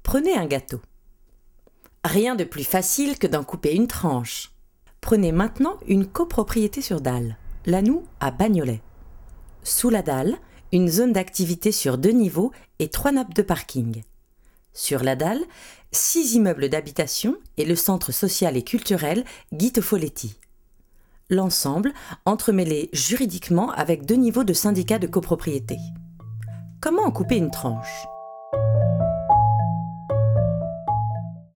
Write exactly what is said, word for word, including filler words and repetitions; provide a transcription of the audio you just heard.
Prenez un gâteau. Rien de plus facile que d'en couper une tranche. Prenez maintenant une copropriété sur Dalle, Lannou à Bagnolet. Sous la dalle, une zone d'activité sur deux niveaux et trois nappes de parking. Sur la dalle, six immeubles d'habitation et le centre social et culturel Guite Folletti. L'ensemble entremêlé juridiquement avec deux niveaux de syndicats de copropriété. Comment en couper une tranche ?